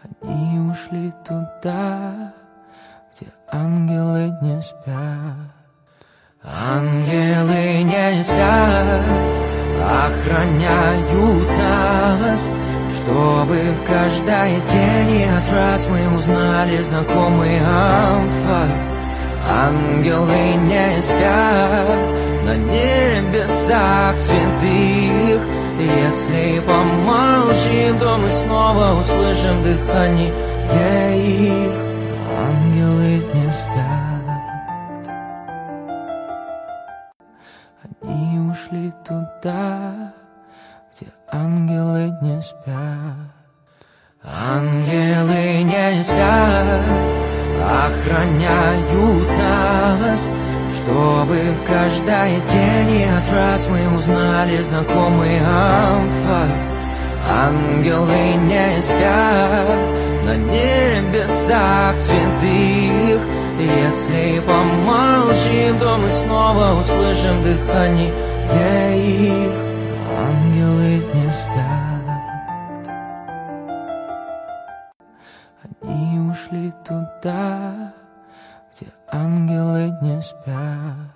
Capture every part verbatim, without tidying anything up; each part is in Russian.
Они ушли туда, где ангелы не спят. Ангелы не спят, охраняют нас, чтобы в каждой тени от раз мы узнали знакомый анфас. Ангелы не спят на небесах святых. Если помолчим, то мы снова услышим дыхание их. Ангелы не спят. Они ушли туда, где ангелы не спят. Ангелы не спят, охраняют нас, чтобы в каждой тени от раз мы узнали знакомый анфас. Ангелы не спят на небесах святых. Если помолчим, то мы снова услышим дыхание их. Ангелы не спят. Они ушли туда, где ангелы не спят.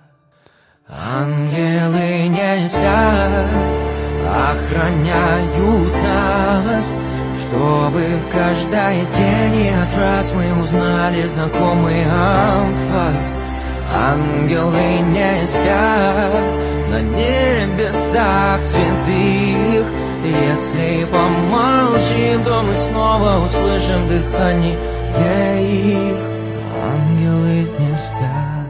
Ангелы не спят, охраняют нас, чтобы в каждой тени от раз мы узнали знакомый анфас. Ангелы не спят на небесах святых. Если помолчим, то мы снова услышим дыхание их. Ангелы не спят.